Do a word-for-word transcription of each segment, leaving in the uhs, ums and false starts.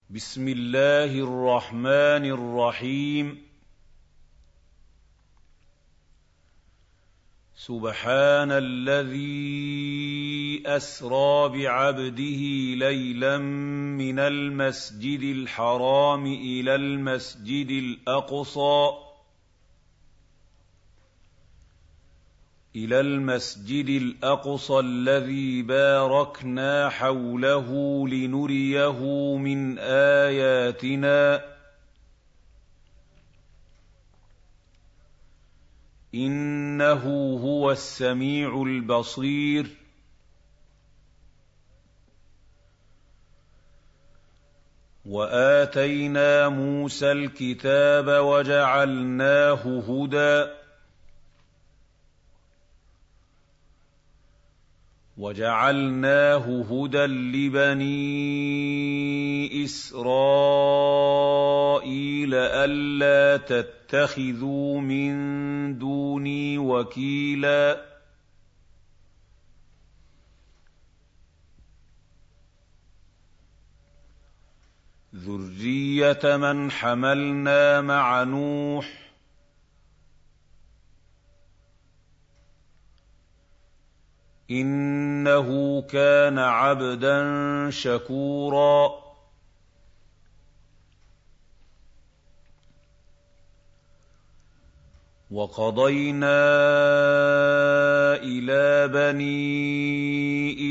بسم الله الرحمن الرحيم. سبحان الذي أسرى بعبده ليلا من المسجد الحرام إلى المسجد الأقصى إلى المسجد الأقصى الذي باركنا حوله لنريه من آياتنا إنه هو السميع البصير. وآتينا موسى الكتاب وجعلناه هدى وجعلناه هدى لبني إسرائيل ألا تتخذوا من دوني وكيلا ذرية من حملنا مع نوح إنه كان عبدا شكورا. وقضينا إلى بني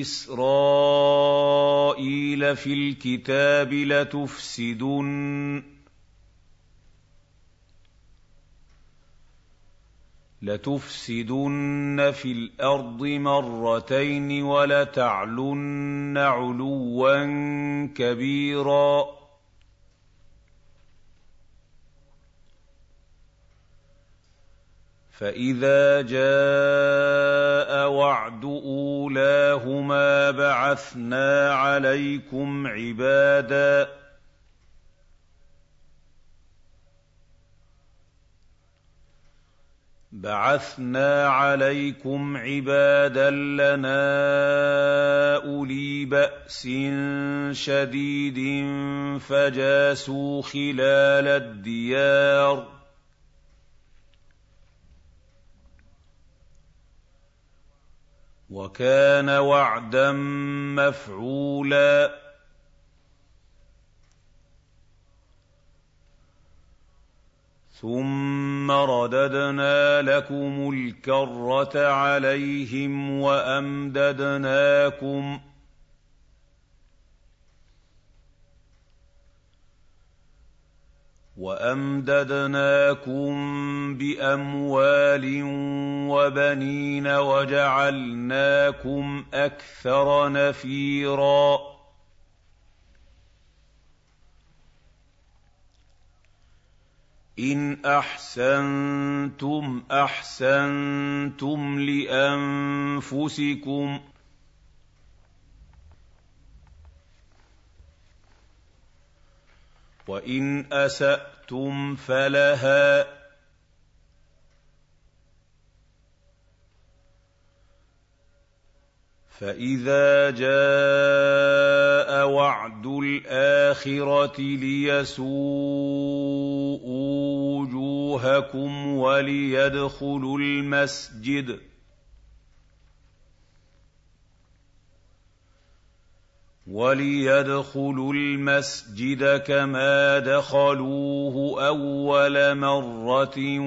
إسرائيل في الكتاب لتفسدن لتفسدن في الأرض مرتين ولتعلن علوا كبيرا. فإذا جاء وعد أولاهما بعثنا عليكم عبادا بعثنا عليكم عبادا لنا أولي بأس شديد فجاسوا خلال الديار وكان وعدا مفعولا. ثم رددنا لكم الكرة عليهم وأمددناكم وأمددناكم بأموال وبنين وجعلناكم أكثر نفيرا. إن أحسنتم أحسنتم لأنفسكم وإن أسأتم فلها فإذا جاء وعد الآخرة ليسوءوا وجوهكم وليدخلوا المسجد وليدخلوا المسجد كما دخلوه أول مرة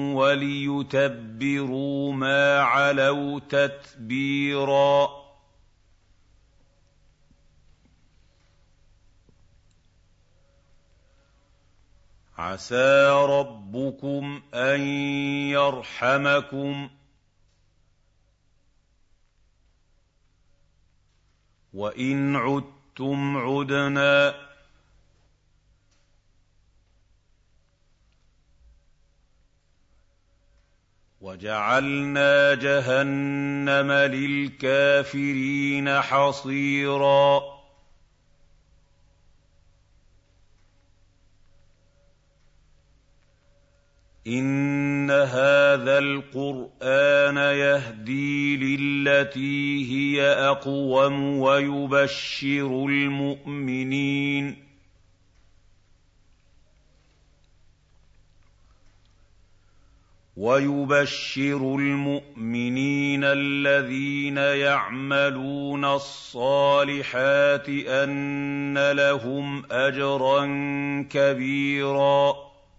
وليتبروا ما علوا تتبيرا. عسى ربكم أن يرحمكم وإن عدتم عدنا وجعلنا جهنم للكافرين حصيرا. إن هذا القرآن يهدي للتي هي أقوم ويبشر المؤمنين وَيُبَشِّرُ الْمُؤْمِنِينَ الَّذِينَ يَعْمَلُونَ الصَّالِحَاتِ أَنَّ لَهُمْ أَجْرًا كَبِيرًا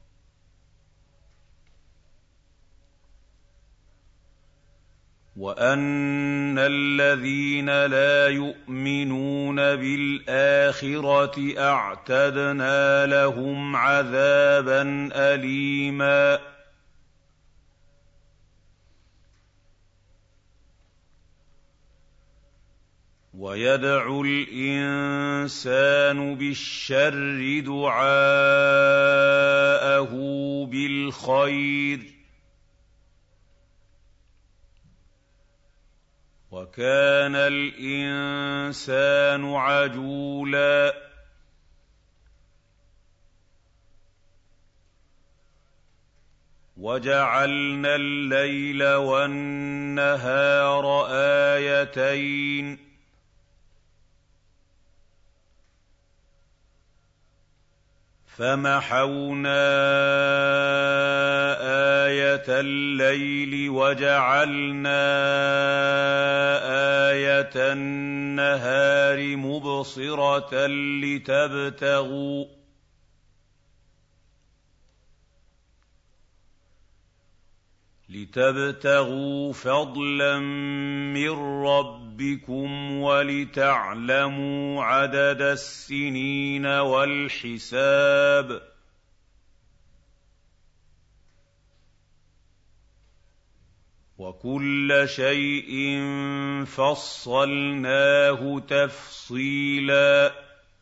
وَأَنَّ الَّذِينَ لَا يُؤْمِنُونَ بِالْآخِرَةِ أَعْتَدْنَا لَهُمْ عَذَابًا أَلِيمًا وَيَدْعُ الْإِنسَانُ بِالشَّرِّ دُعَاءَهُ بِالْخَيْرِ وَكَانَ الْإِنسَانُ عَجُولًا وَجَعَلْنَا اللَّيْلَ وَالنَّهَارَ آيَتَيْنِ فَمَحَوْنَا آيَةَ اللَّيْلِ وَجَعَلْنَا آيَةَ النَّهَارِ مُبْصِرَةً لِتَبْتَغُوا لِتَبْتَغُوا فَضْلًا مِّن رَّبِّكُمْ وَلِتَعْلَمُوا عَدَدَ السِّنِينَ وَالْحِسَابَ ۚ وَكُلَّ شَيْءٍ فَصَّلْنَاهُ تَفْصِيلًا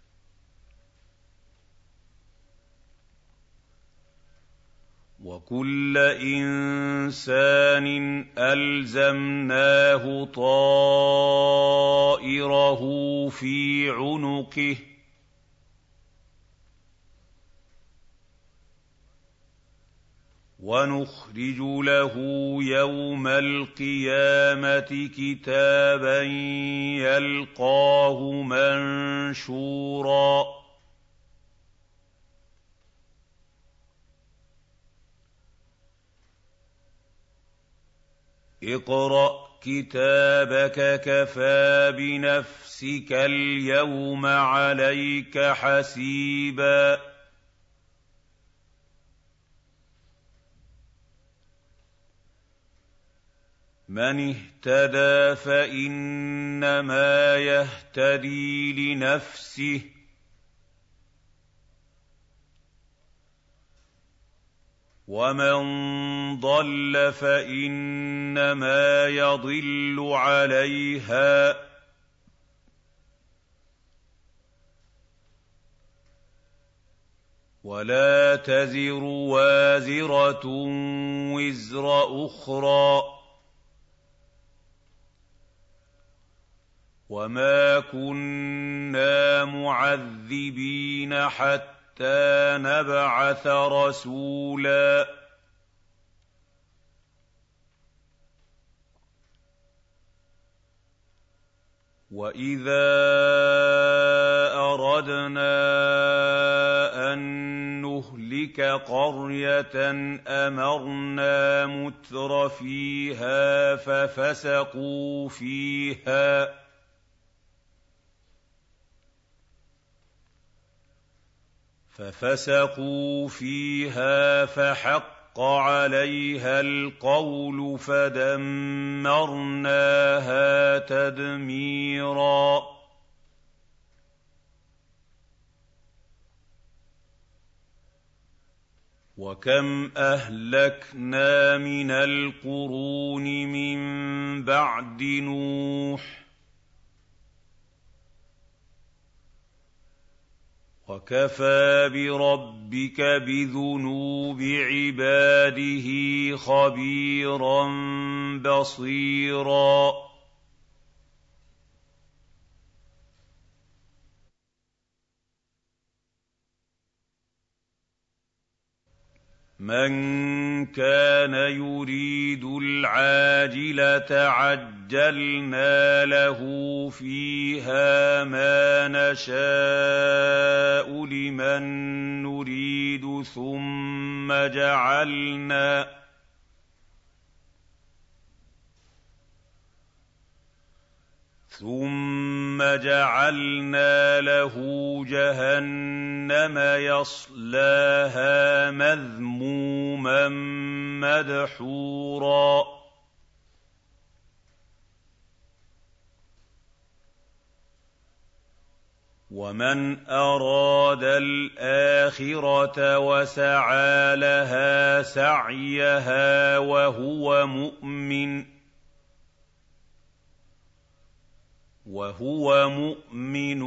وَكُلَّ إِنسَانٍ أَلْزَمْنَاهُ طَائِرَهُ فِي عُنُقِهِ ۖ وَنُخْرِجُ لَهُ يَوْمَ الْقِيَامَةِ كِتَابًا يَلْقَاهُ مَنشُورًا اقْرَأْ كِتَابَكَ كَفَىٰ بِنَفْسِكَ الْيَوْمَ عَلَيْكَ حَسِيبًا مَّنِ اهْتَدَىٰ فَإِنَّمَا يَهْتَدِي لِنَفْسِهِ ۖ وَمَن ضَلَّ فَإِنَّمَا يَضِلُّ عَلَيْهَا ۚ وَلَا تَزِرُ وَازِرَةٌ وِزْرَ أُخْرَىٰ ۚ وَمَا كُنَّا مُعَذِّبِينَ حَتَّىٰ نَبْعَثَ رَسُولًا وَإِذَا أَرَدْنَا أَن نُّهْلِكَ قَرْيَةً أَمَرْنَا مُتْرَفِيهَا فَفَسَقُوا فِيهَا فَفَسَقُوا فِيهَا فَحَقَّ عَلَيْهَا الْقَوْلُ فَدَمَّرْنَاهَا تَدْمِيرًا وَكَمْ أَهْلَكْنَا مِنَ الْقُرُونِ مِن بَعْدِ نُوحٍ وَكَفَىٰ بِرَبِّكَ بِذُنُوبِ عِبَادِهِ خَبِيرًا بَصِيرًا مَن كَانَ يُرِيدُ الْعَاجِلَةَ عَجَّلْنَا لَهُ فِيهَا مَا نَشَاءُ لِمَن نُّرِيدُ ثُمَّ جَعَلْنَا ثُمَّ جَعَلْنَا لَهُ جَهَنَّمَ يَصْلَاهَا مَذْمُومًا مَّدْحُورًا وَمَنْ أَرَادَ الْآخِرَةَ وَسَعَىٰ لَهَا سَعْيَهَا وَهُوَ مُؤْمِنٌ وَهُوَ مُؤْمِنٌ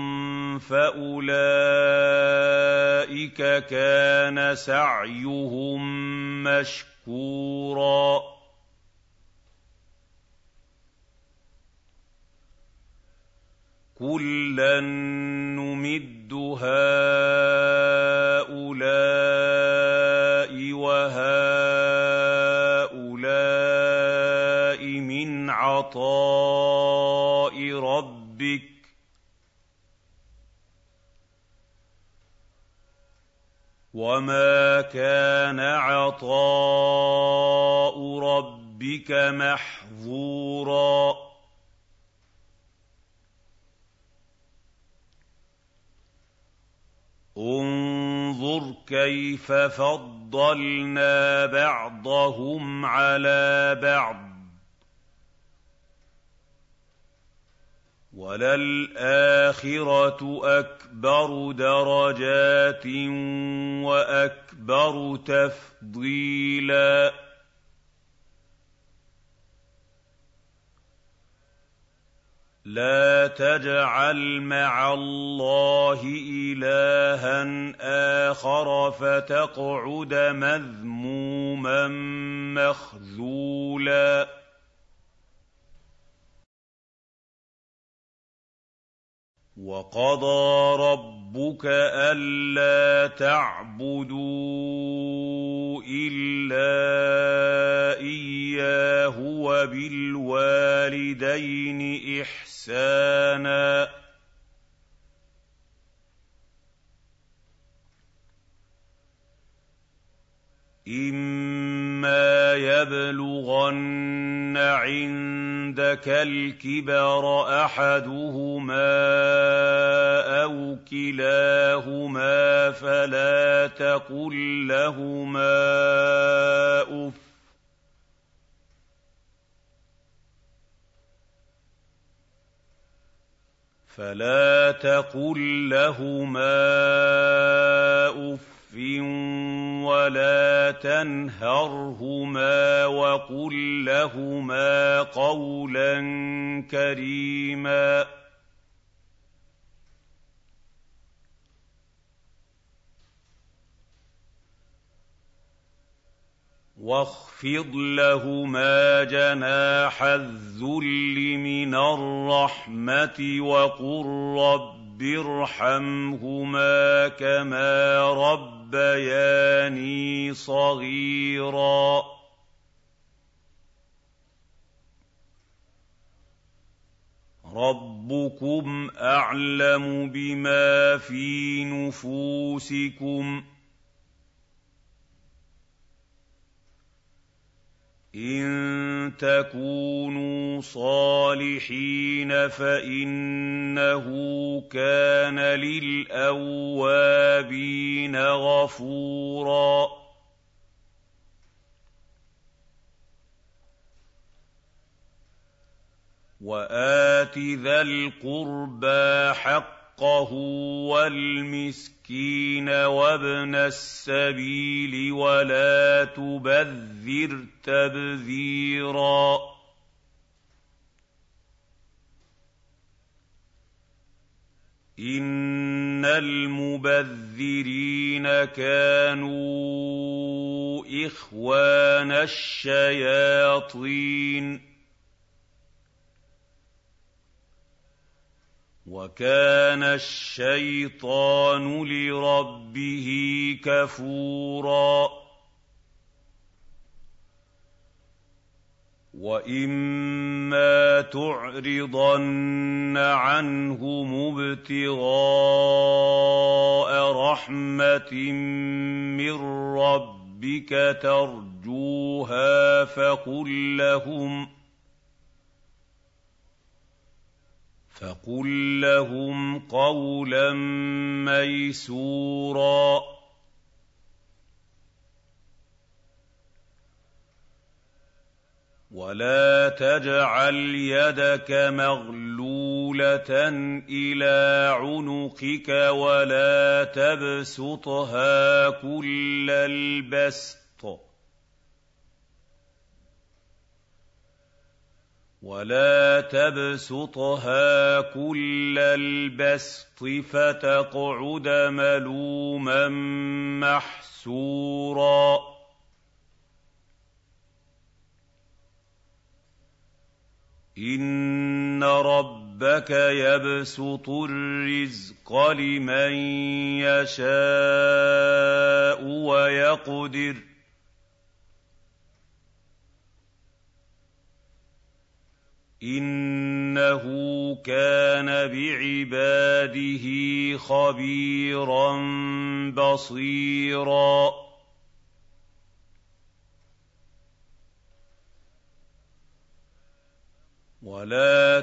فَأُولَٰئِكَ كَانَ سَعْيُهُم مَّشْكُورًا كُلًّا نُّمِدُّ هَٰؤُلَاءِ وَهَٰؤُلَاءِ مِنْ عَطَاءِ رَبِّكَ ۚ وَمَا كَانَ عَطَاءُ رَبِّكَ مَحْظُورًا انظُرْ كَيْفَ فَضَّلْنَا بَعْضَهُمْ عَلَىٰ بَعْضٍ ۚ وَلَلْآخِرَةُ أَكْبَرُ دَرَجَاتٍ وَأَكْبَرُ تَفْضِيلًا لَا تَجْعَلْ مَعَ اللَّهِ إِلَٰهًا آخَرَ فَتَقْعُدَ مَذْمُومًا مَّخْذُولًا وَقَضَىٰ رَبُّكَ أَلَّا تَعْبُدُوا إِلَّا إِيَّاهُ وَبِالْوَالِدَيْنِ إِحْسَانًا ۖ إِمَّا يَبْلُغَنَّ عِندَكَ الْكِبَرَ أَحَدُهُمَا أَوْ كِلَاهُمَا فَلَا تَقُل لَّهُمَا أُفٍّ فَلَا تَقُل لَّهُمَا أُفٍّ وَلَا تَنْهَرْهُمَا وَقُل لَّهُمَا قَوْلًا كَرِيمًا وَاخْفِضْ لَهُمَا جَنَاحَ الذُّلِّ مِنَ الرَّحْمَةِ وَقُل رَّبِّ ارْحَمْهُمَا كَمَا رَبَّيَانِي صَغِيرًا رَّبُّكُمْ أَعْلَمُ بِمَا فِي نُفُوسِكُمْ ۚ إِن تَكُونُوا صَالِحِينَ فَإِنَّهُ كَانَ لِلْأَوَّابِينَ غَفُورًا وَآتِ ذَا الْقُرْبَىٰ حَقَّهُ وَالْمِسْكِينَ وَابْنَ السَّبِيلِ وَلَا تُبَذِّرْ تَبْذِيرًا إِنَّ الْمُبَذِّرِينَ كَانُوا إِخْوَانَ الشَّيَاطِينِ وَكَانَ الشَّيْطَانُ لِرَبِّهِ كَفُورًا وَإِمَّا تُعْرِضَنَّ عَنْهُمُ ابْتِغَاءَ رَحْمَةٍ مِّن رَّبِّكَ تَرْجُوهَا فَقُل لَّهُمْ فَقُل لَّهُمْ قَوْلًا مَّيْسُورًا وَلَا تَجْعَلْ يَدَكَ مَغْلُولَةً إِلَىٰ عُنُقِكَ وَلَا تَبْسُطْهَا كُلَّ الْبَسْطِ وَلَا تَبْسُطْهَا كُلَّ الْبَسْطِ فَتَقْعُدَ مَلُومًا مَّحْسُورًا إِنَّ رَبَّكَ يَبْسُطُ الرِّزْقَ لِمَن يَشَاءُ وَيَقْدِرُ إِنَّهُ كَانَ بِعِبَادِهِ خَبِيرًا بَصِيرًا وَلَا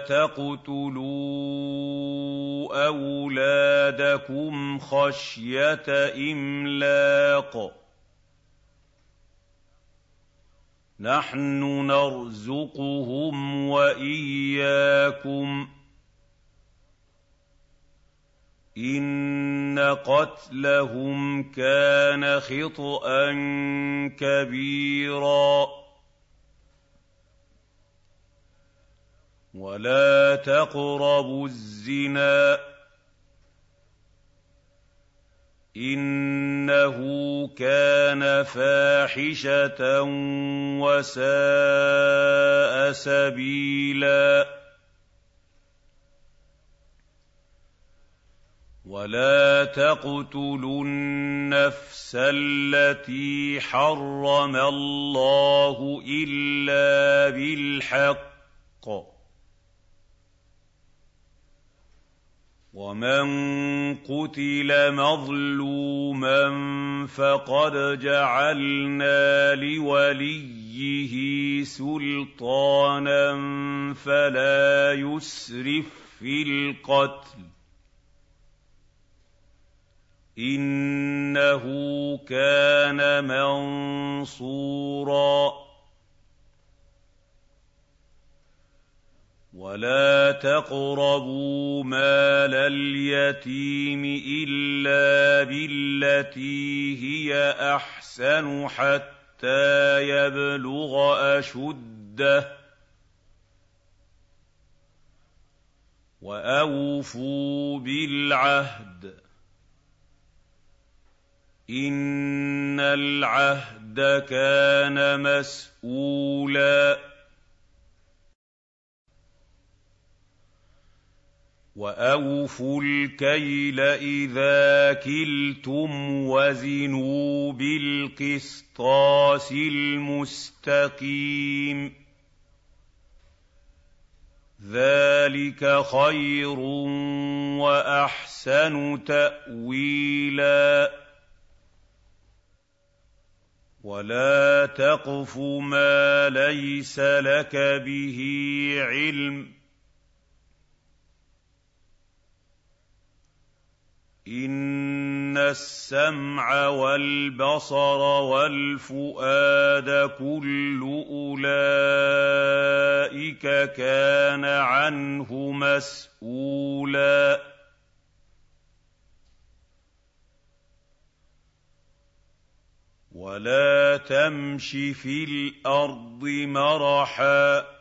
تَقْتُلُوا أَوْلَادَكُمْ خَشْيَةَ إِمْلَاقٍ ۖ نَّحْنُ نَرْزُقُهُمْ وَإِيَّاكُمْ ۚ إِنَّ قَتْلَهُمْ كَانَ خِطْئًا كَبِيرًا وَلَا تَقْرَبُوا الزِّنَا ۖ إِنَّهُ كَانَ فَاحِشَةً وَسَاءَ سَبِيلًا وَلَا تَقْتُلُوا النَّفْسَ الَّتِي حَرَّمَ اللَّهُ إِلَّا بِالْحَقِّ ۚ وَمَن قُتِلَ مَظْلُومًا فَقَدْ جَعَلْنَا لِوَلِيِّهِ سُلْطَانًا فَلَا يُسْرِف فِّي الْقَتْلِ ۖ إِنَّهُ كَانَ مَنصُورًا وَلَا تَقْرَبُوا مَالَ الْيَتِيمِ إِلَّا بِالَّتِي هِيَ أَحْسَنُ حَتَّىٰ يَبْلُغَ أَشُدَّهُ ۖ وَأَوْفُوا بِالْعَهْدِ ۖ إِنَّ الْعَهْدَ كَانَ مَسْئُولًا وَأَوْفُوا الْكَيْلَ إِذَا كِلْتُمْ وَزِنُوا بِالْقِسْطَاسِ الْمُسْتَقِيمِ ذَٰلِكَ خَيْرٌ وَأَحْسَنُ تَأْوِيلًا وَلَا تَقْفُ مَا لَيْسَ لَكَ بِهِ عِلْمٌ ۚ إِنَّ السَّمْعَ وَالْبَصَرَ وَالْفُؤَادَ كُلُّ أُولَٰئِكَ كَانَ عَنْهُ مَسْئُولًا وَلَا تَمْشِ فِي الْأَرْضِ مَرَحًا ۖ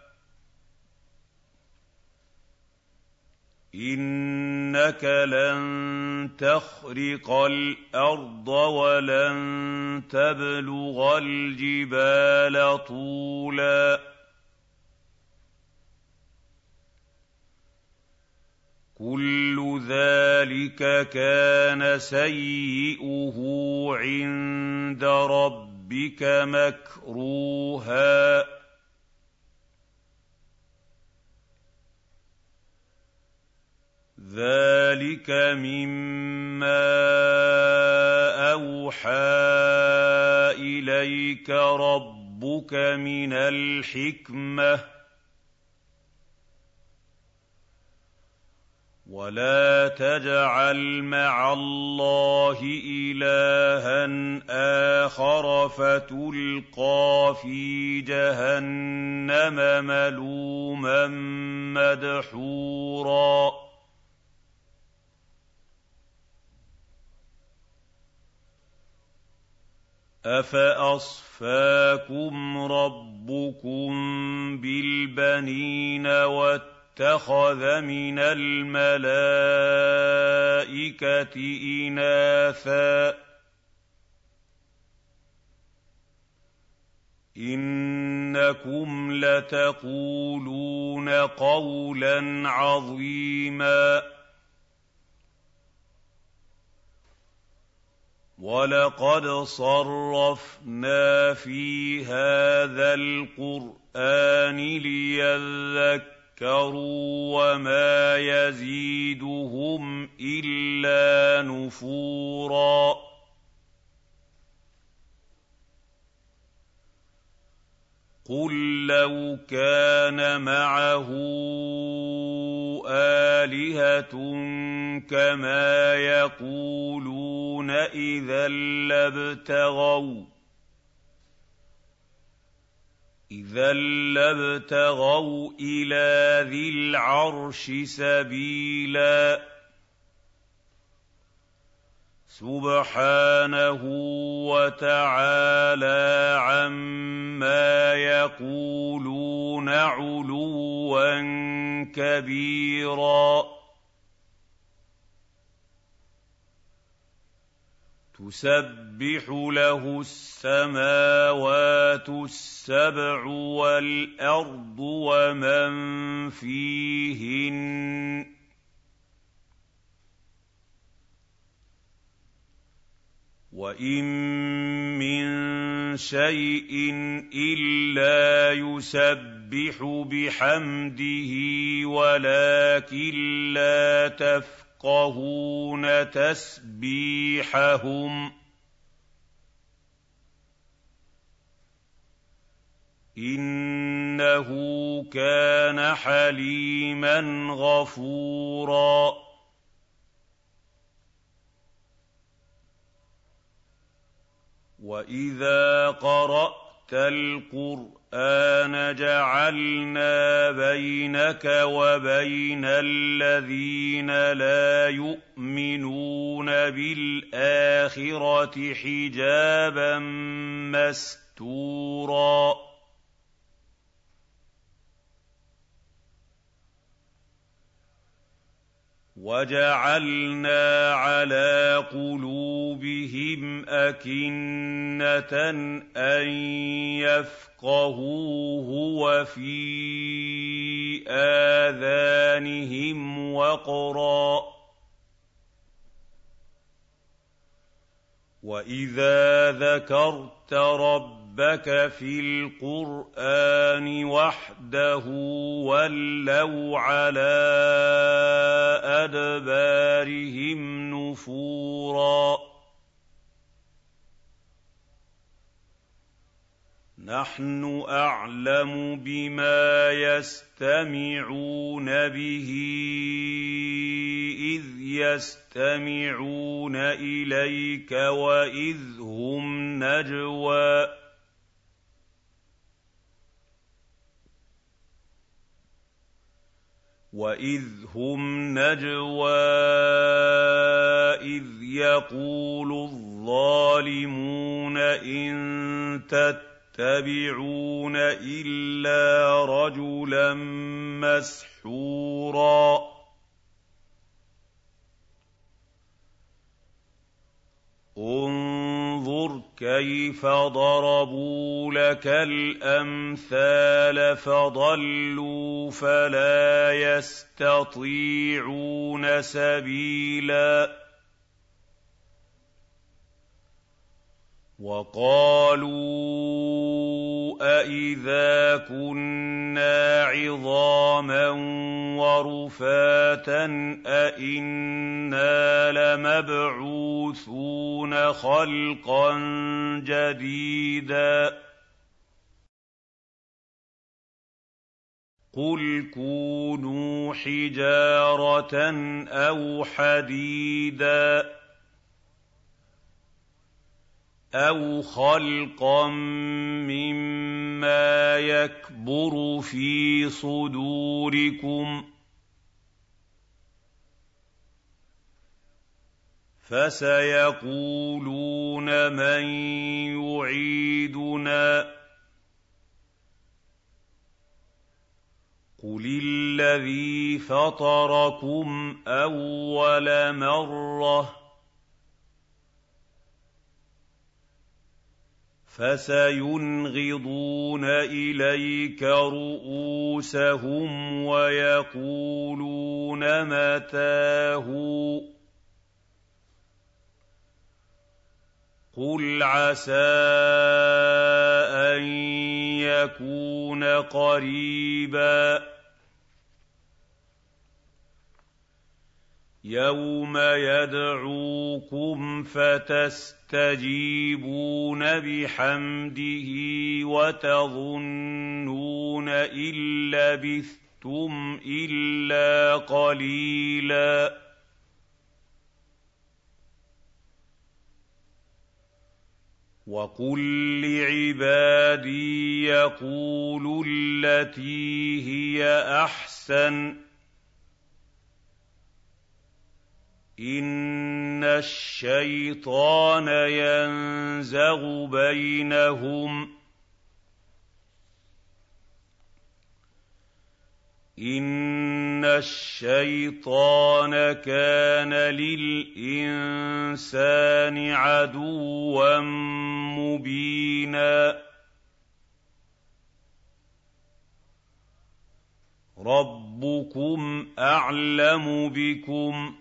إِنَّكَ لَن تَخْرِقَ الْأَرْضَ وَلَن تَبْلُغَ الْجِبَالَ طُولًا كُلُّ ذَٰلِكَ كَانَ سَيِّئُهُ عِندَ رَبِّكَ مَكْرُوهًا ذَٰلِكَ مِمَّا أَوْحَىٰ إِلَيْكَ رَبُّكَ مِنَ الْحِكْمَةِ ۗ ولا تجعل مع الله إلها آخر فتلقى في جهنم ملوما مدحورا أفأصفاكم ربكم بالبنين واتخذ من الملائكة إناثا إنكم لتقولون قولا عظيما وَلَقَدْ صَرَّفْنَا فِي هَٰذَا الْقُرْآنِ لِيَذَّكَّرُوا وَمَا يَزِيدُهُمْ إِلَّا نُفُورًا قُل لَّوْ كَانَ مَعَهُ آلِهَةٌ كَمَا يَقُولُونَ إِذًا لَّابْتَغَوْا إِذًا لَّابْتَغَوْا إِلَىٰ ذِي الْعَرْشِ سَبِيلًا سُبْحَانَهُ وَتَعَالَىٰ عَمَّا يَقُولُونَ عُلُوًّا كَبِيرًا تُسَبِّحُ لَهُ السَّمَاوَاتُ السَّبْعُ وَالْأَرْضُ وَمَن فِيهِنَّ وَإِن مِّن شَيْءٍ إِلَّا يُسَبِّحُ بِحَمْدِهِ وَلَٰكِن لَّا تَفْقَهُونَ تَسْبِيحَهُمْ ۗ إِنَّهُ كَانَ حَلِيمًا غَفُورًا وَإِذَا قَرَأْتَ الْقُرْآنَ جَعَلْنَا بَيْنَكَ وَبَيْنَ الَّذِينَ لَا يُؤْمِنُونَ بِالْآخِرَةِ حِجَابًا مَّسْتُورًا وَجَعَلْنَا عَلَىٰ قُلُوبِهِمْ أَكِنَّةً أَن يَفْقَهُوهُ وَفِي آذَانِهِمْ وَقْرًا ۚ وَإِذَا ذَكَرْتَ رَبَّكَ فِي الْقُرْآنِ وَحْدَهُ وَلَّوْا عَلَىٰ أَدْبَارِهِمْ نُفُورًا نَّحْنُ أَعْلَمُ بِمَا يَسْتَمِعُونَ بِهِ إِذْ يَسْتَمِعُونَ إِلَيْكَ وَإِذْ هُمْ نَجْوَىٰ وَإِذْ هُمْ نَجْوَىٰ إِذْ يَقُولُ الظَّالِمُونَ إِن تَتَّبِعُونَ إِلَّا رَجُلًا مَّسْحُورًا انظُرْ كَيْفَ ضَرَبُوا لَكَ الْأَمْثَالَ فَضَلُّوا فَلَا يَسْتَطِيعُونَ سَبِيلًا وَقَالُوا أَإِذَا كُنَّا عِظَامًا وَرُفَاتًا أَإِنَّا لَمَبْعُوثُونَ خَلْقًا جَدِيدًا قُلْ كُونُوا حِجَارَةً أَوْ حَدِيدًا أَوْ خَلْقًا مِّمَّا يَكْبُرُ فِي صُدُورِكُمْ ۖ فَسَيَقُولُونَ مَن يُعِيدُنَا ۖ قُلِ الَّذِي فَطَرَكُمْ أَوَّلَ مَرَّةٍ ۚ فَسَيُنْغِضُونَ إِلَيْكَ رُءُوسَهُمْ وَيَقُولُونَ مَتَىٰ هُوَ ۖ قُلْ عَسَىٰ أَن يَكُونَ قَرِيبًا يَوْمَ يَدْعُوكُمْ فَتَسْتَجِيبُونَ بِحَمْدِهِ وَتَظُنُّونَ إِن لَّبِثْتُمْ إِلَّا قَلِيلًا وَقُل لِّعِبَادِي يَقُولُوا الَّتِي هِيَ أَحْسَنُ ۚ إِنَّ الشَّيْطَانَ يَنزَغُ بَيْنَهُمْ ۚ إِنَّ الشَّيْطَانَ كَانَ لِلْإِنسَانِ عَدُوًّا مُّبِينًا رَّبُّكُمْ أَعْلَمُ بِكُمْ ۖ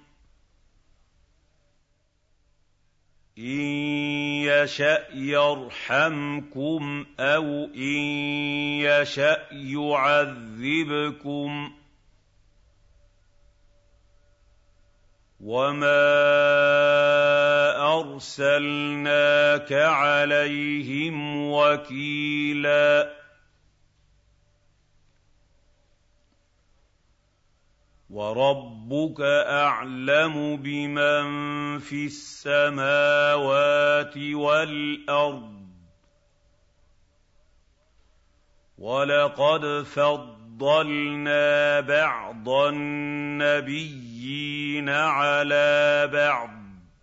إِن يَشَأْ يَرْحَمْكُمْ أَوْ إِن يَشَأْ يُعَذِّبْكُمْ ۚ وَمَا أَرْسَلْنَاكَ عَلَيْهِمْ وَكِيلًا وَرَبُّكَ أَعْلَمُ بِمَن فِي السَّمَاوَاتِ وَالْأَرْضِ ۗ وَلَقَدْ فَضَّلْنَا بَعْضَ النَّبِيِّينَ عَلَىٰ بَعْضٍ ۖ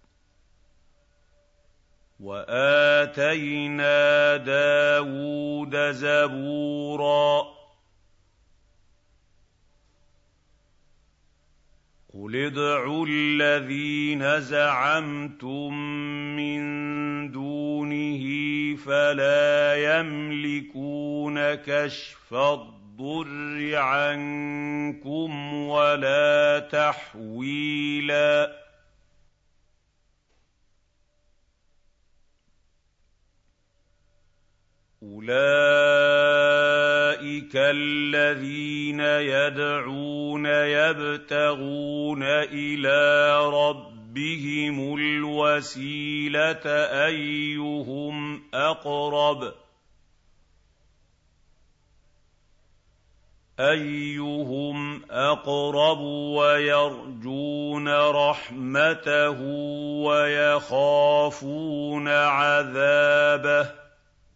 وَآتَيْنَا دَاوُودَ زَبُورًا قُلِ ادْعُوا الَّذِينَ زَعَمْتُم مِّن دُونِهِ فَلَا يَمْلِكُونَ كَشْفَ الضُّرِّ عَنكُمْ وَلَا تَحْوِيلًا أُولَٰئِكَ الَّذِينَ يَدْعُونَ يَبْتَغُونَ إِلَىٰ رَبِّهِمُ الْوَسِيلَةَ أَيُّهُمْ أَقْرَبُ أَيُّهُمْ أَقْرَبُ وَيَرْجُونَ رَحْمَتَهُ وَيَخَافُونَ عَذَابَهُ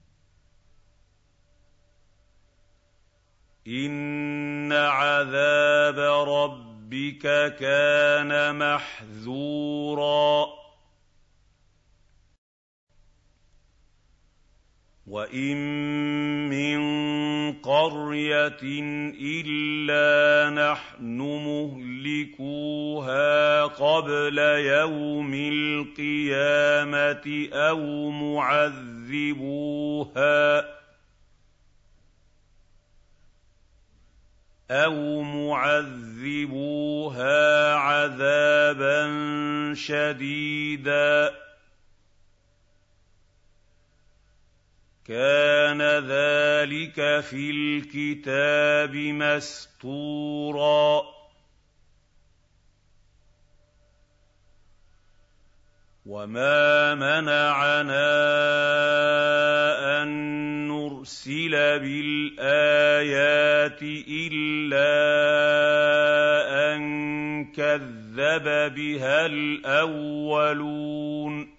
إِنَّ عَذَابَ رَبِّكَ كَانَ مَحْذُورًا وَإِن مِّن قَرْيَةٍ إِلَّا نَحْنُ مُهْلِكُوهَا قَبْلَ يَوْمِ الْقِيَامَةِ أَوْ مُعَذِّبُوهَا أَوْ مُعَذِّبُوهَا عَذَابًا شَدِيدًا ۚ كَانَ ذَٰلِكَ فِي الْكِتَابِ مَسْطُورًا وَمَا مَنَعَنَا أَن نُّرْسِلَ نُرْسِلَ بِالْآيَاتِ إِلَّا أَن كَذَّبَ بِهَا الْأَوَّلُونَ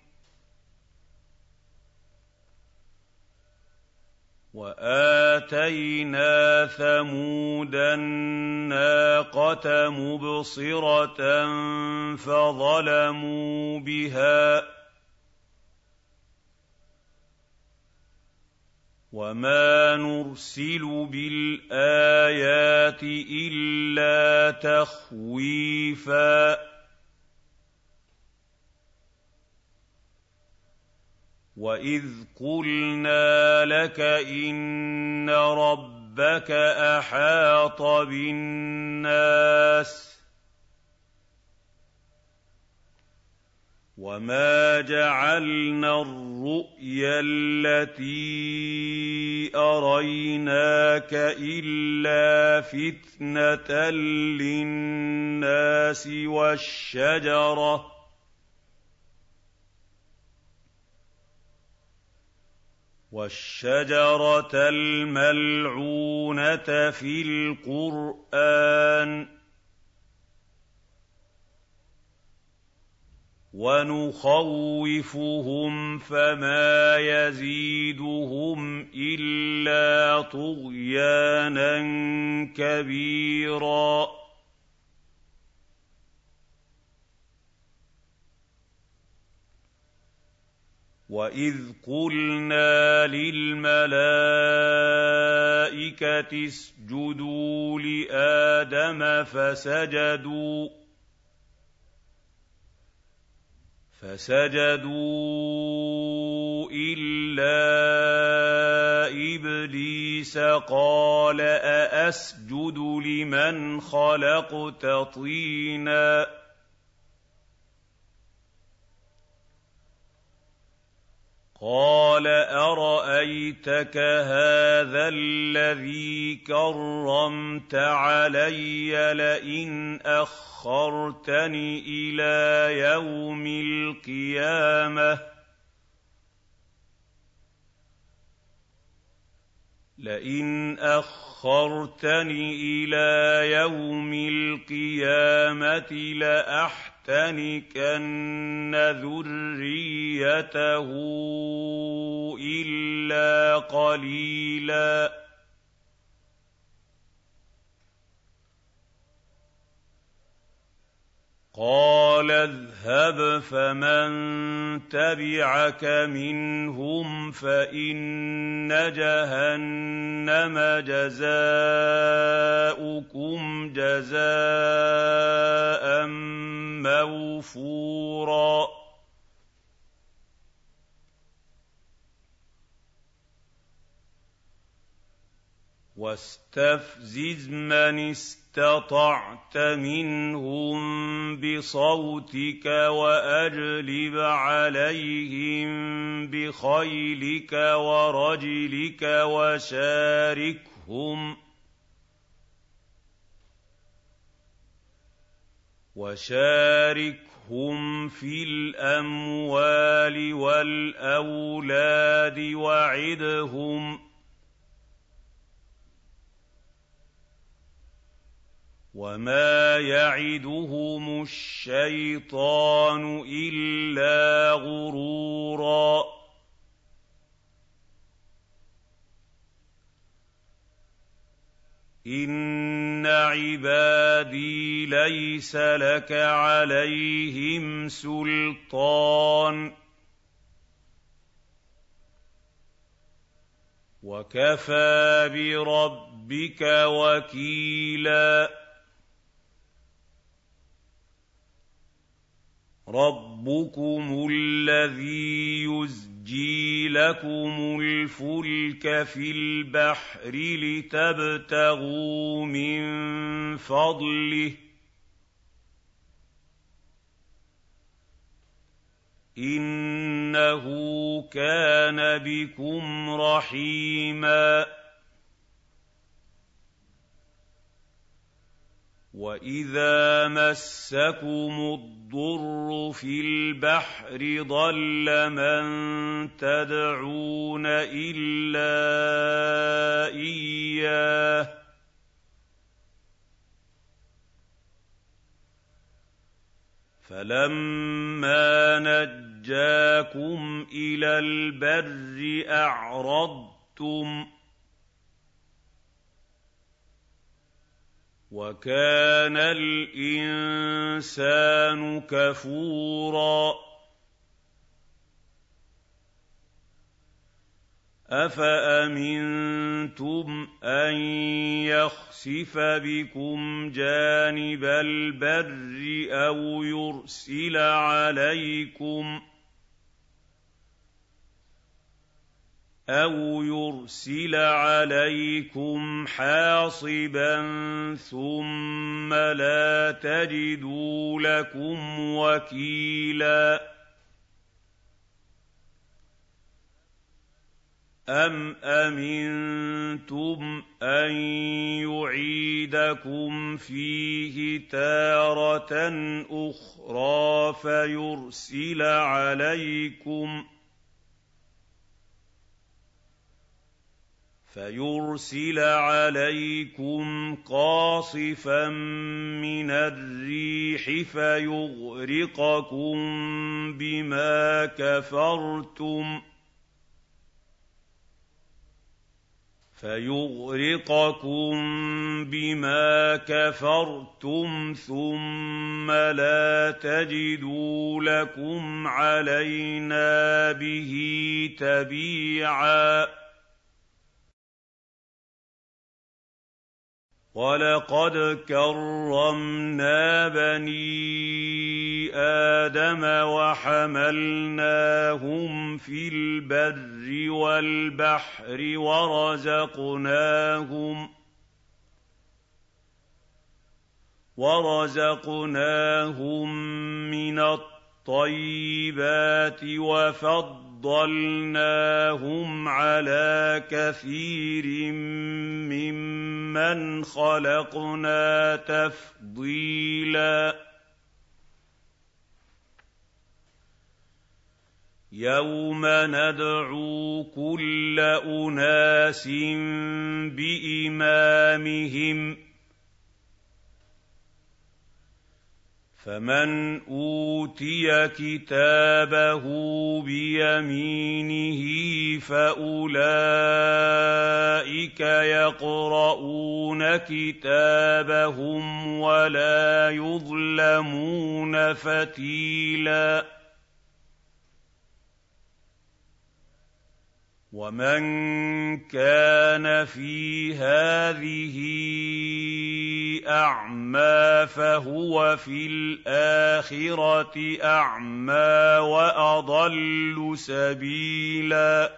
وَآتَيْنَا ثَمُودَ النَّاقَةَ مُبْصِرَةً فَظَلَمُوا بِهَا وَمَا نُرْسِلُ بِالْآيَاتِ إِلَّا تَخْوِيفًا وَإِذْ قُلْنَا لَكَ إِنَّ رَبَّكَ أَحَاطَ بِالنَّاسِ وَمَا جَعَلْنَا الرُّؤْيَا الَّتِي أَرَيْنَاكَ إِلَّا فِتْنَةً لِّلنَّاسِ وَالشَّجَرَةَ وَالشَّجَرَةَ الْمَلْعُونَةَ فِي الْقُرْآنِ وَنُخَوِّفُهُمْ فَمَا يَزِيدُهُمْ إِلَّا طُغْيَانًا كَبِيرًا وَإِذْ قُلْنَا لِلْمَلَائِكَةِ اسْجُدُوا لِآدَمَ فَسَجَدُوا فَسَجَدُوا إِلَّا إِبْلِيسَ قَالَ أَأَسْجُدُ لِمَنْ خَلَقْتَ طِينًا قَالَ أَرَأَيْتَكَ هَٰذَا الَّذِي كَرَّمْتَ عَلَيَّ لَئِنْ أَخَّرْتَنِ إِلَىٰ يَوْمِ الْقِيَامَةِ لئن أخرتني إلى يوم القيامة لأحتنكن ذريته إلا قليلا قال اذهب فمن تبعك منهم فإن جهنم جزاؤكم جزاء موفورا واستفزز من استطعت منهم بصوتك وأجلب عليهم بخيلك ورجلك وشاركهم وشاركهم في الأموال والأولاد وعدهم وما يعدهم الشيطان إلا غرورا إن عبادي ليس لك عليهم سلطان وكفى بربك وكيلا ربكم الذي يزجي لكم الفلك في البحر لتبتغوا من فضله إنه كان بكم رحيما وَإِذَا مَسَّكُمُ الضُّرُّ فِي الْبَحْرِ ضَلَّ مَن تَدْعُونَ إِلَّا إِيَّاهُ فَلَمَّا نَجَّاكُمْ إِلَى الْبَرِّ أَعْرَضْتُمْ ۚ وَكَانَ الْإِنسَانُ كَفُورًا أَفَأَمِنتُمْ أَن يَخْسِفَ بِكُمْ جَانِبَ الْبَرِّ أَوْ يُرْسِلَ عَلَيْكُمْ أَوْ يُرْسِلَ عَلَيْكُمْ حَاصِبًا ثُمَّ لَا تَجِدُوا لَكُمْ وَكِيلًا أَمْ أَمِنتُمْ أَن يُعِيدَكُمْ فِيهِ تَارَةً أُخْرَىٰ فَيُرْسِلَ عَلَيْكُمْ فَيُرْسِلَ عَلَيْكُمْ قَاصِفًا مِّنَ الرِّيحِ فَيُغْرِقَكُم بِمَا كَفَرْتُمْ فَيُغْرِقَكُم بِمَا كَفَرْتُمْ ثُمَّ لَا تَجِدُوا لَكُمْ عَلَيْنَا بِهِ تَبِيعًا وَلَقَدْ كَرَّمْنَا بَنِي آدَمَ وَحَمَلْنَاهُمْ فِي الْبَرِّ وَالْبَحْرِ وَرَزَقْنَاهُم وَرَزَقْنَاهُم مِّنَ الطَّيِّبَاتِ وَفَضَّلْنَاهُمْ عَلَىٰ كَثِيرٍ مِّمَّنْ خَلَقْنَا تَفْضِيلًا يَوْمَ نَدْعُو كُلَّ أُنَاسٍ بِإِمَامِهِمْ فَمَنْ أُوتِيَ كِتَابَهُ بِيَمِينِهِ فَأُولَٰئِكَ يَقْرَءُونَ كِتَابَهُمْ وَلَا يُظْلَمُونَ فَتِيلًا وَمَن كَانَ فِي هَٰذِهِ أَعْمَىٰ فَهُوَ فِي الْآخِرَةِ أَعْمَىٰ وَأَضَلُّ سَبِيلًا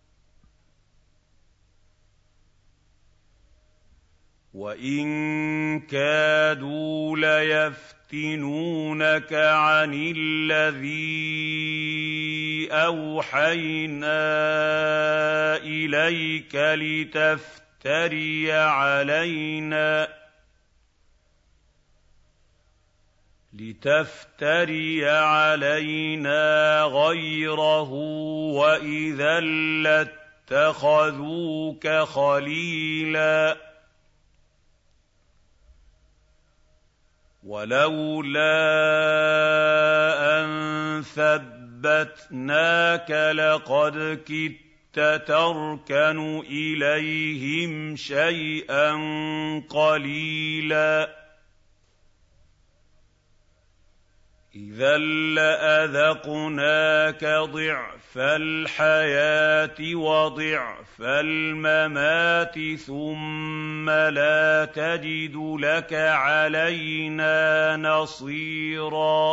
وَإِن كَادُوا لَيَفْتِنُونَكَ عَنِ الَّذِي أَوْحَيْنَا إِلَيْكَ لِتَفْتَرِيَ عَلَيْنَا لِتَفْتَرِيَ عَلَيْنَا غَيْرَهُ وَإِذًا لَّاتَّخَذُوكَ خَلِيلًا وَلَوْلَا أَن ثَبَّتْنَاكَ لَقَدْ كِدتَّ تَرْكَنُ إِلَيْهِمْ شَيْئًا قَلِيلًا إِذًا لَّأَذَقْنَاكَ ضِعْفَ الْحَيَاةِ وَضِعْفَ الْمَمَاتِ ثُمَّ لَا تَجِدُ لَكَ عَلَيْنَا نَصِيرًا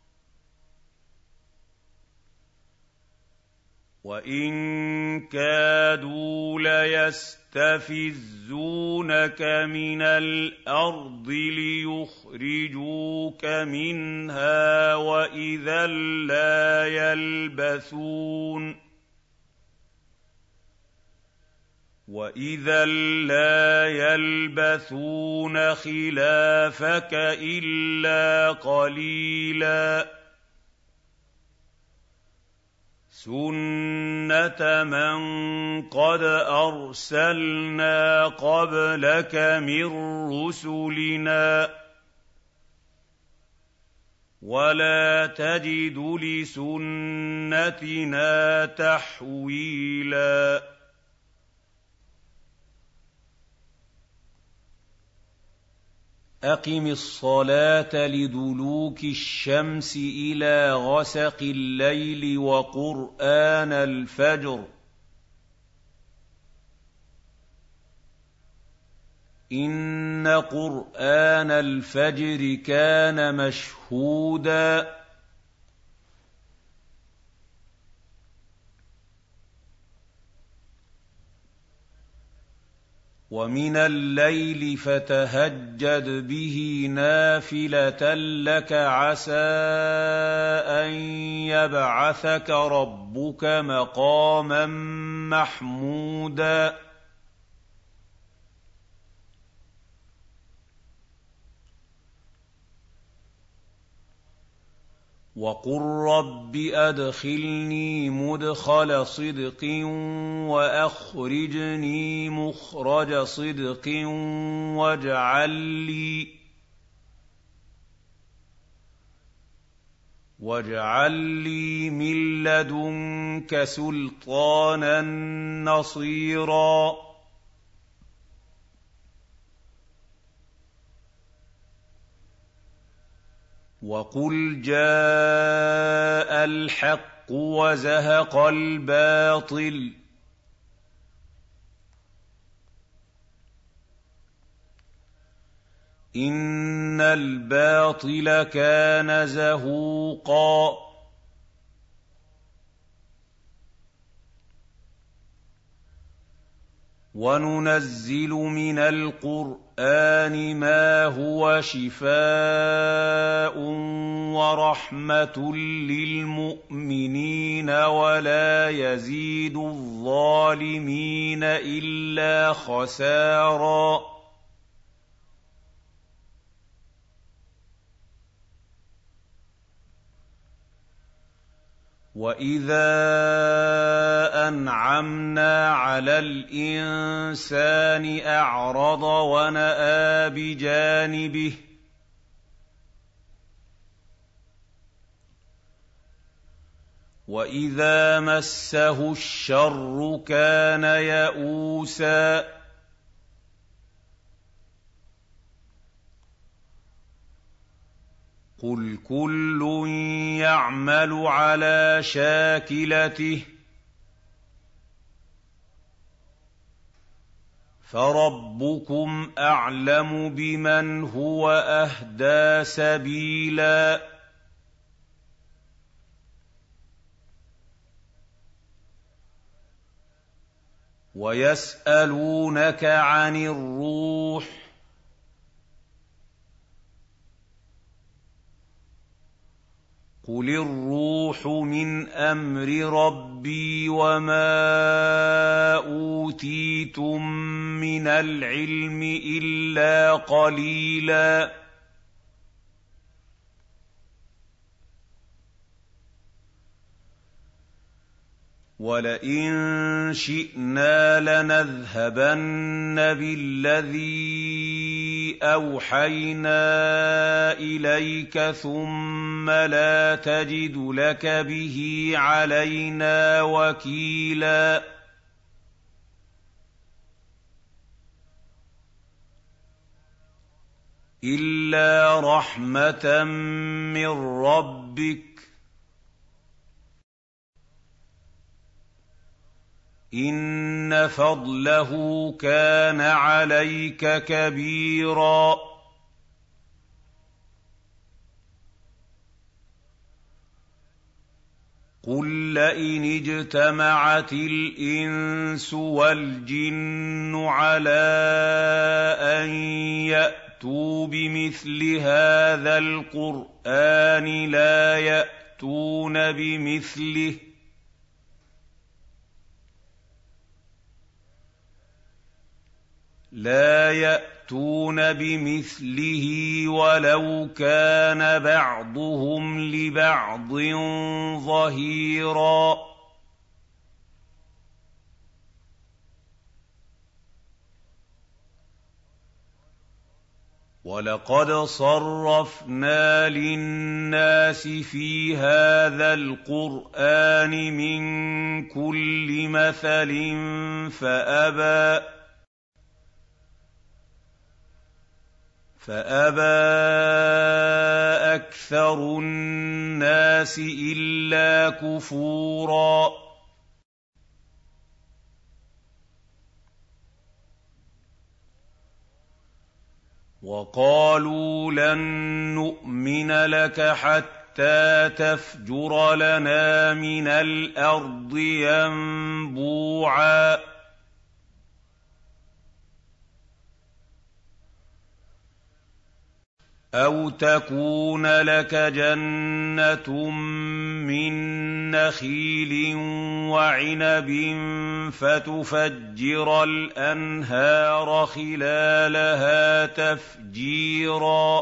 وَإِن كَادُوا لَيَسْتَفِزُّونَكَ مِنَ الْأَرْضِ لِيُخْرِجُوكَ مِنْهَا وَإِذًا لَّا يَلْبَثُونَ وَإِذًا لَّا يَلْبَثُونَ خِلَافَكَ إِلَّا قَلِيلًا سُنَّتَ مَن قَدْ أَرْسَلْنَا قَبْلَكَ مِن رُّسُلِنَا ۖ وَلَا تَجِدُ لِسُنَّتِنَا تَحْوِيلًا أَقِمِ الصَّلَاةَ لِدُلُوكِ الشَّمْسِ إِلَىٰ غَسَقِ اللَّيْلِ وَقُرْآنَ الْفَجْرِ ۖ إِنَّ قُرْآنَ الْفَجْرِ كَانَ مَشْهُودًا وَمِنَ اللَّيْلِ فَتَهَجَّدْ بِهِ نَافِلَةً لَّكَ عَسَىٰ أَن يَبْعَثَكَ رَبُّكَ مَقَامًا مَّحْمُودًا وَقُل رَّبِّ أَدْخِلْنِي مُدْخَلَ صِدْقٍ وَأَخْرِجْنِي مُخْرَجَ صِدْقٍ وَاجْعَل لِّي وَاجْعَل لِّي مِن لَّدُنكَ سُلْطَانًا نَّصِيرًا وَقُلْ جَاءَ الْحَقُّ وَزَهَقَ الْبَاطِلُ ۚ إِنَّ الْبَاطِلَ كَانَ زَهُوقًا وَنُنَزِّلُ مِنَ الْقُرْآنِ مَا هُوَ شِفَاءٌ وَرَحْمَةٌ لِّلْمُؤْمِنِينَ وَلَا يَزِيدُ الظَّالِمِينَ إِلَّا خَسَارًا وَإِذَا أَنْعَمْنَا عَلَى الْإِنسَانِ أَعْرَضَ وَنَأَىٰ بِجَانِبِهِ ۖ وَإِذَا مَسَّهُ الشَّرُّ كَانَ يَئُوسًا قُلْ كُلٌّ يَعْمَلُ عَلَىٰ شَاكِلَتِهِ فَرَبُّكُمْ أَعْلَمُ بِمَنْ هُوَ أَهْدَىٰ سَبِيلًا وَيَسْأَلُونَكَ عَنِ الرُّوحِ ۖ قُلِ الرُّوحُ مِنْ أَمْرِ رَبِّي وَمَا أُوتِيتُم مِّنَ الْعِلْمِ إِلَّا قَلِيلًا وَلَئِن شِئْنَا لَنَذْهَبَنَّ بِالَّذِي أَوْحَيْنَا إِلَيْكَ ثُمَّ لَا تَجِدُ لَكَ بِهِ عَلَيْنَا وَكِيلًا إِلَّا رَحْمَةً مِّن رَّبِّكَ ۚ إِنَّ فَضْلَهُ كَانَ عَلَيْكَ كَبِيرًا قُل لَّئِنِ اجْتَمَعَتِ الْإِنسُ وَالْجِنُّ عَلَىٰ أَن يَأْتُوا بِمِثْلِ هَٰذَا الْقُرْآنِ لَا يَأْتُونَ بِمِثْلِهِ لَا يَأْتُونَ بِمِثْلِهِ وَلَوْ كَانَ بَعْضُهُمْ لِبَعْضٍ ظَهِيرًا وَلَقَدْ صَرَّفْنَا لِلنَّاسِ فِي هَٰذَا الْقُرْآنِ مِن كُلِّ مَثَلٍ فَأَبَىٰ فَأَبَىٰ أَكْثَرُ النَّاسِ إِلَّا كُفُورًا وَقَالُوا لَن نُّؤْمِنَ لَكَ حَتَّىٰ تَفْجُرَ لَنَا مِنَ الْأَرْضِ يَنبُوعًا أَوْ تَكُونَ لَكَ جَنَّةٌ مِّن نَّخِيلٍ وَعِنَبٍ فَتُفَجِّرَ الْأَنْهَارَ خِلَالَهَا تَفْجِيرًا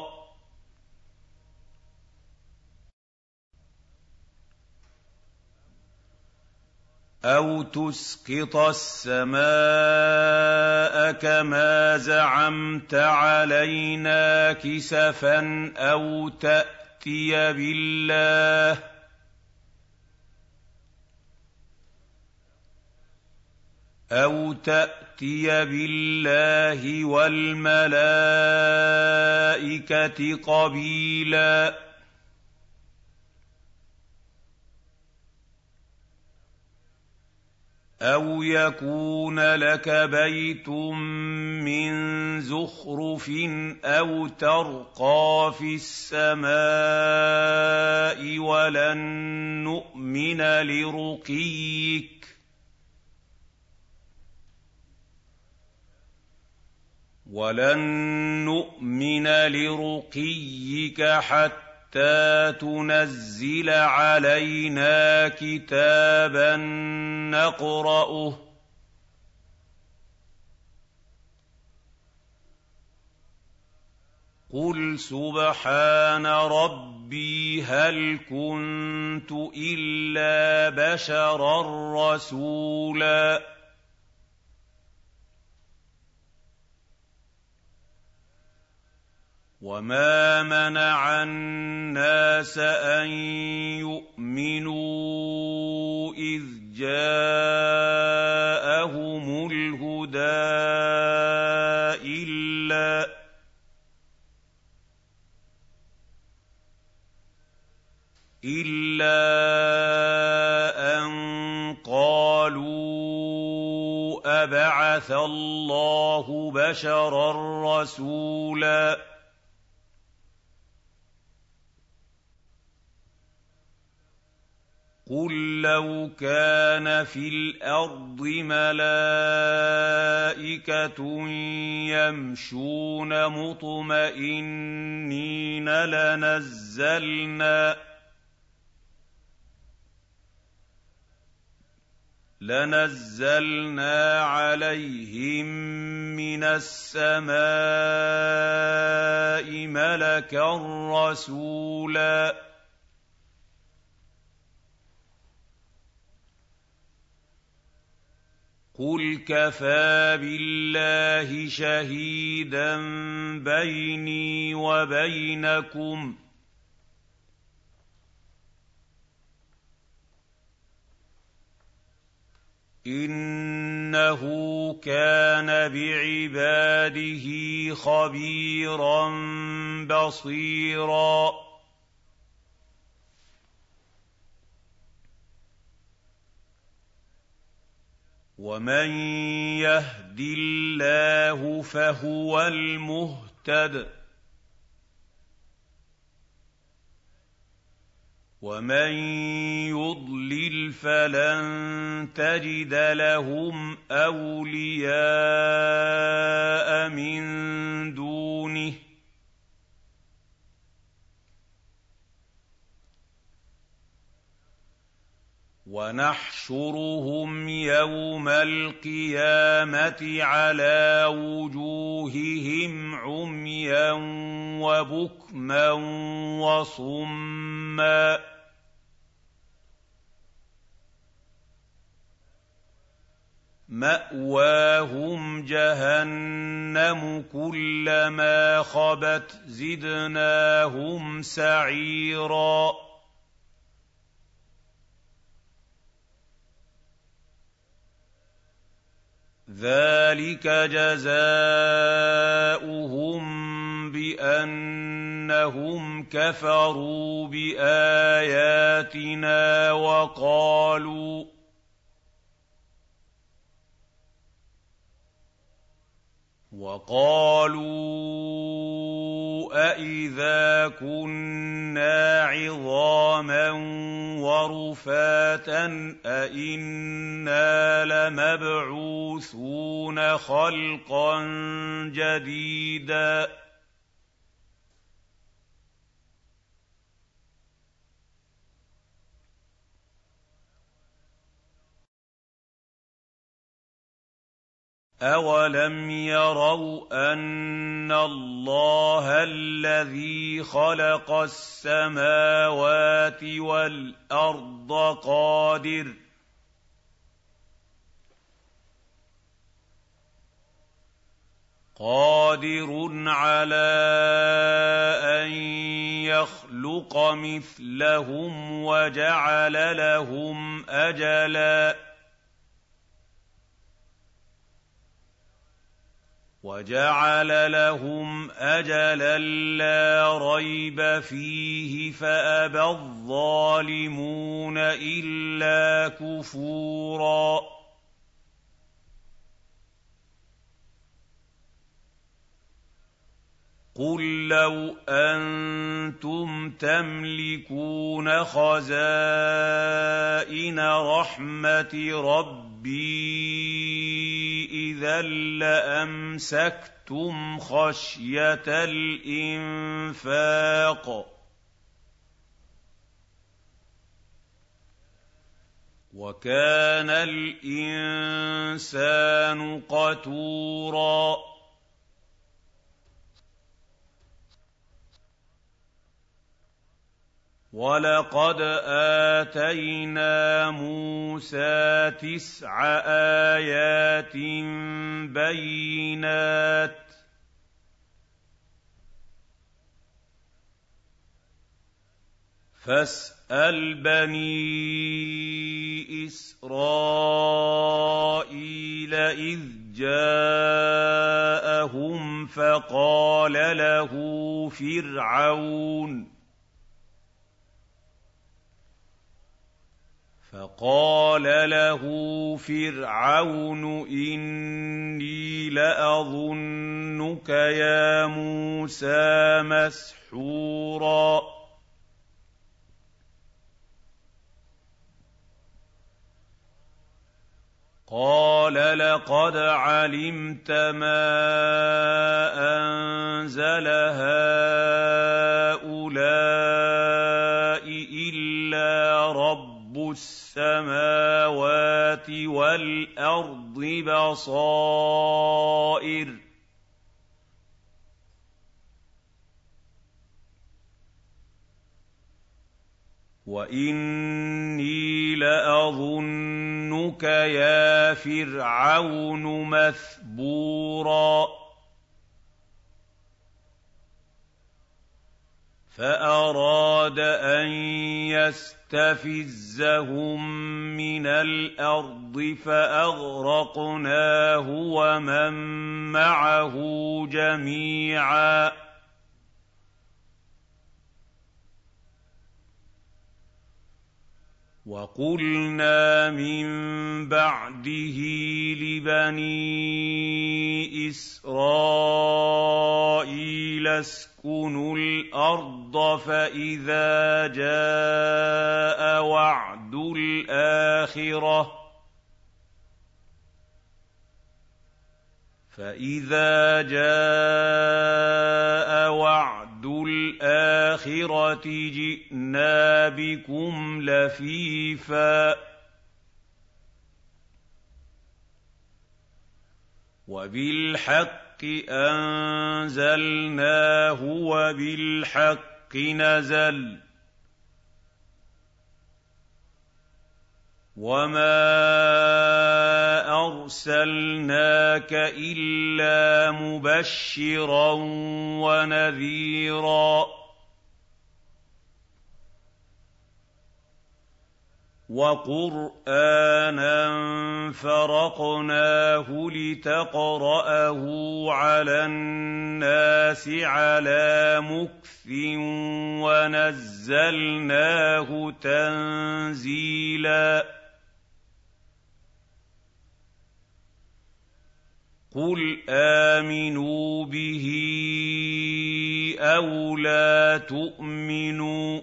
أَوْ تُسْقِطَ السَّمَاءَ كَمَا زَعَمْتَ عَلَيْنَا كِسَفًا أَوْ تَأْتِيَ بِاللَّهِ أَوْ تَأْتِيَ بِاللَّهِ وَالْمَلَائِكَةِ قَبِيلًا أَوْ يَكُونَ لَكَ بَيْتٌ مِّن زُخْرُفٍ أَوْ تَرْقَىٰ فِي السَّمَاءِ وَلَن نُّؤْمِنَ لِرُقِيِّكَ وَلَن نُّؤْمِنَ لِرُقِيِّكَ حَتَّىٰ تُنَزِّلَ عَلَيْنَا كِتَابًا نَّقْرَؤُهُ ۗ قُلْ سُبْحَانَ رَبِّي هَلْ كُنتُ إِلَّا بَشَرًا رَّسُولًا وَمَا مَنَعَ النَّاسَ أَن يُؤْمِنُوا إِذْ جَاءَهُمُ الْهُدَىٰ إِلَّا إِلَّا أَن قَالُوا أَبَعَثَ اللَّهُ بَشَرًا رَّسُولًا قُل لَّوْ كَانَ فِي الْأَرْضِ مَلَائِكَةٌ يَمْشُونَ مُطْمَئِنِّينَ لَنَزَّلْنَا لَنَزَّلْنَا عَلَيْهِم مِّنَ السَّمَاءِ مَلَكًا رَّسُولًا قُلْ كَفَىٰ بِاللَّهِ شَهِيدًا بَيْنِي وَبَيْنَكُمْ ۚ إِنَّهُ كَانَ بِعِبَادِهِ خَبِيرًا بَصِيرًا وَمَن يَهْدِ اللَّهُ فَهُوَ الْمُهْتَدِ ۖ وَمَن يُضْلِلْ فَلَن تَجِدَ لَهُمْ أَوْلِيَاءَ مِن دُونِهِ ۖ وَنَحْشُرُهُمْ يَوْمَ الْقِيَامَةِ عَلَىٰ وُجُوهِهِمْ عُمْيًا وَبُكْمًا وَصُمًّا ۖ مَأْوَاهُمْ جَهَنَّمُ ۖ كُلَّمَا خَبَتْ زِدْنَاهُمْ سَعِيرًا ذَٰلِكَ جَزَاؤُهُم بِأَنَّهُمْ كَفَرُوا بِآيَاتِنَا وَقَالُوا وَقَالُوا أَإِذَا كُنَّا عِظَامًا وَرُفَاتًا أَإِنَّا لَمَبْعُوثُونَ خَلْقًا جَدِيدًا أَوَلَمْ يَرَوْا أَنَّ اللَّهَ الَّذِي خَلَقَ السَّمَاوَاتِ وَالْأَرْضَ قَادِرٌ قادر عَلَىٰ أَن يَخْلُقَ مِثْلَهُمْ وَجَعَلَ لَهُمْ أَجَلًا وَجَعَلَ لَهُمْ أَجَلًا لَّا رَيْبَ فِيهِ فَأَبَى الظَّالِمُونَ إِلَّا كُفُورًا قُل لَّوْ أَنتُمْ تَمْلِكُونَ خَزَائِنَ رَحْمَةِ رَبِّي إِذًا لَّأَمْسَكْتُمْ خَشْيَةَ الْإِنفَاقِ ۚ وَكَانَ الْإِنسَانُ قَتُورًا وَلَقَدْ آتَيْنَا مُوسَىٰ تِسْعَ آيَاتٍ بَيِّنَاتٍ ۖ فَاسْأَلْ بَنِي إِسْرَائِيلَ إِذْ جَاءَهُمْ فَقَالَ لَهُ فِرْعَوْنُ فَقَالَ لَهُ فِرْعَوْنُ إِنِّي لَأَظُنُّكَ يَا مُوسَىٰ مَسْحُورًا قَالَ لَقَدْ عَلِمْتَ مَا أَنزَلَ هَٰؤُلَاءِ إِلَّا رَبُّ السَّمَاوَاتِ وَالْأَرْضِ بَصَائِرَ وَإِنِّي لَأَظُنُّكَ يَا فِرْعَوْنُ مَثْبُورًا فَأَرَادَ أَن يَسْتَفِزَّهُم مِّنَ الْأَرْضِ فَأَغْرَقْنَاهُ وَمَن مَّعَهُ جَمِيعًا وَقُلْنَا مِن بَعْدِهِ لِبَنِي إِسْرَائِيلَ اسْكُنُوا الْأَرْضَ فَإِذَا جَاءَ وَعْدُ الْآخِرَةِ فَإِذَا جَاءَ وَعْدُ الْآخِرَةِ جِئْنَا بِكُمْ لَفِيفًا وَبِالْحَقِّ أَنزَلْنَاهُ وَبِالْحَقِّ نَزَلَ وَمَا أَرْسَلْنَاكَ إِلَّا مُبَشِّرًا وَنَذِيرًا وَقُرْآنًا فَرَقْنَاهُ لِتَقْرَأَهُ عَلَى النَّاسِ عَلَىٰ مُكْثٍ وَنَزَّلْنَاهُ تَنزِيلًا قُلْ آمِنُوا بِهِ أَوْ لَا تُؤْمِنُوا ۚ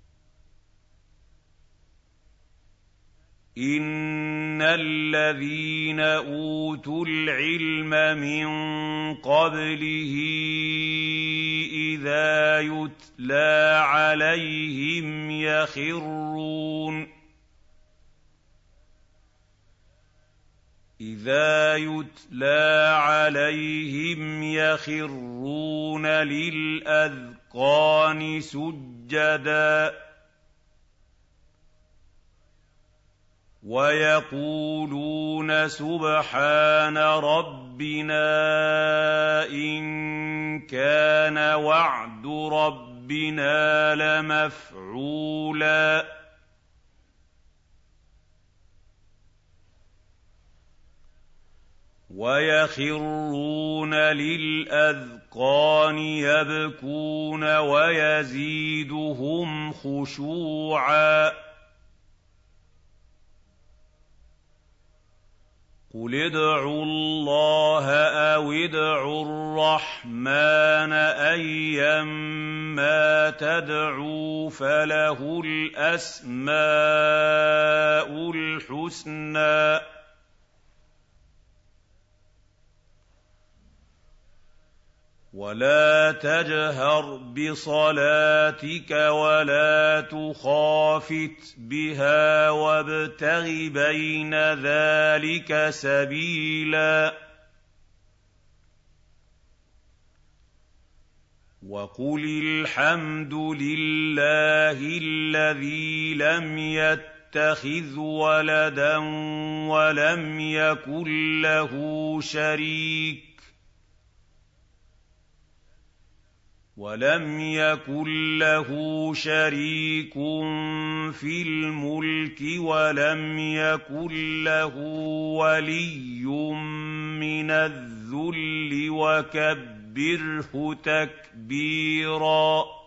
إِنَّ الَّذِينَ أُوتُوا الْعِلْمَ مِن قَبْلِهِ إِذَا يُتْلَىٰ عَلَيْهِمْ يَخِرُّونَ إِذَا يُتْلَىٰ عَلَيْهِمْ يَخِرُّونَ لِلْأَذْقَانِ سُجَّدًا وَيَقُولُونَ سُبْحَانَ رَبِّنَا إِن كَانَ وَعْدُ رَبِّنَا لَمَفْعُولًا وَيَخِرُّونَ لِلْأَذْقَانِ يَبْكُونَ وَيَزِيدُهُمْ خُشُوعًا ۩ قُلِ ادْعُوا اللَّهَ أَوِ ادْعُوا الرَّحْمَٰنَ أَيًّا مَّا تَدْعُوا فَلَهُ الْأَسْمَاءُ الْحُسْنَىٰ ۚ وَلَا تَجْهَرْ بِصَلَاتِكَ وَلَا تُخَافِتْ بِهَا وَابْتَغِ بَيْنَ ذَٰلِكَ سَبِيلًا وَقُلِ الْحَمْدُ لِلَّهِ الَّذِي لَمْ يَتَّخِذْ وَلَدًا وَلَمْ يَكُن لَّهُ شَرِيكٌ وَلَمْ يَكُن لَّهُ شَرِيكٌ فِي الْمُلْكِ وَلَمْ يَكُن لَّهُ وَلِيٌّ مِّنَ الذُّلِّ وَكَبِّرْهُ تَكْبِيرًا